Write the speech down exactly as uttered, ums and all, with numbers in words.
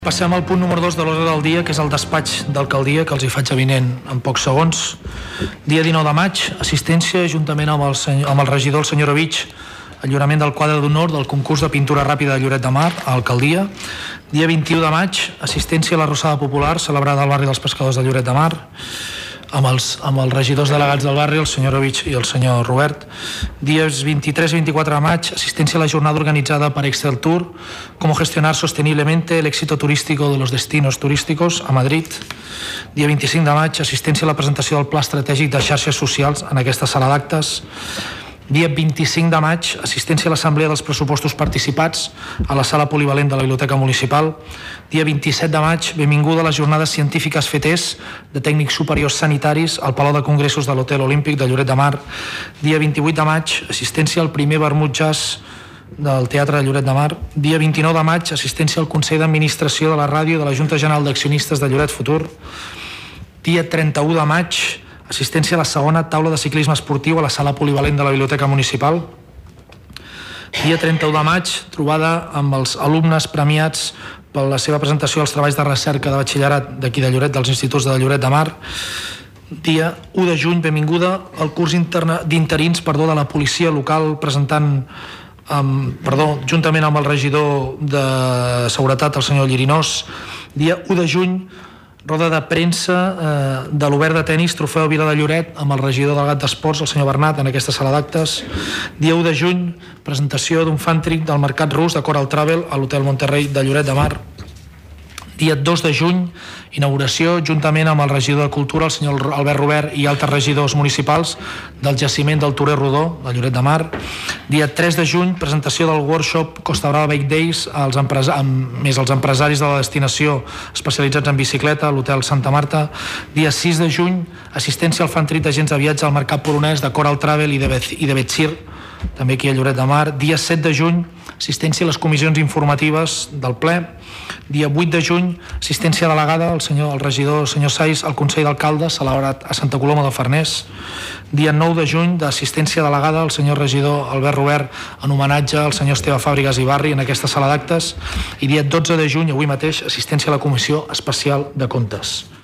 Passem al punt número dos de l'ordre del dia, que és el despatx d'alcaldia, que els hi faig avinent en pocs segons. Dia dinou de maig, assistència, juntament amb el, senyor, amb el regidor, el senyor Rovich, lliurament del quadre d'honor del concurs de pintura ràpida de Lloret de Mar, a alcaldia. Dia vint-i-u de maig, assistència a la Rossada Popular, celebrada al barri dels Pescadors de Lloret de Mar, amb els, amb els regidors delegats del barri, el senyor Rovich i el senyor Robert. Dies vint-i-tres i vint-i-quatre de maig, asistencia a la jornada organizada per Excel Tour, cómo gestionar sosteniblemente el éxito turístico de los destinos turísticos a Madrid. Dia vint-i-cinc de maig, assistència a la presentació del Pla Estratègic de Xarxes Socials en aquesta sala d'actes. Dia vint-i-cinc de maig, assistència a l'assemblea dels pressupostos participats a la sala polivalent de la Biblioteca Municipal. Dia vint-i-set de maig, benvinguda a les jornades científiques fetes de tècnics superiors sanitaris al Palau de Congressos de l'Hotel Olímpic de Lloret de Mar. Dia vint-i-vuit de maig, assistència al primer vermut jazz del Teatre de Lloret de Mar. Dia vint-i-nou de maig, assistència al Consell d'Administració de la Ràdio i de la Junta General d'Accionistes de Lloret Futur. Dia trenta-u de maig, assistència a la segona taula de ciclisme esportiu a la sala polivalent de la Biblioteca Municipal. Dia trenta-u de maig, trobada amb els alumnes premiats per la seva presentació als treballs de recerca de batxillerat d'aquí de Lloret, dels instituts de Lloret de Mar. Dia u de juny, benvinguda al curs d'interins perdó de la policia local, presentant Um, perdó, juntament amb el regidor de Seguretat, el senyor Llirinós. Dia u de juny, roda de premsa eh, de l'Obert de Tenis, trofeu Vila de Lloret, amb el regidor delegat d'Esports, el senyor Bernat, en aquesta sala d'actes. Dia u de juny, presentació d'un fan trick del mercat rus de Coral Travel a l'Hotel Monterrey de Lloret de Mar. Dia dos de juny, inauguració, juntament amb el regidor de Cultura, el senyor Albert Robert, i altres regidors municipals del jaciment del Torer Rodó, de Lloret de Mar. Dia tres de juny, presentació del workshop Costa Brava Bike Days, als empresa amb, més els empresaris de la destinació especialitzats en bicicleta, a l'Hotel Santa Marta. Dia sis de juny, assistència al fan trick d'agents de viatge al mercat polonès de Coral Travel i de, Be i de Betxir, també aquí a Lloret de Mar. Dia set de juny, assistència a les comissions informatives del ple. Dia vuit de juny, assistència delegada al senyor, el regidor el senyor Saiz al Consell d'Alcaldes, celebrat a Santa Coloma de Farners. Dia nou de juny, d'assistència delegada al senyor regidor Albert Robert en homenatge al senyor Esteve Fàbregas i Barri en aquesta sala d'actes. I dia dotze de juny, avui mateix, assistència a la Comissió Especial de Comptes.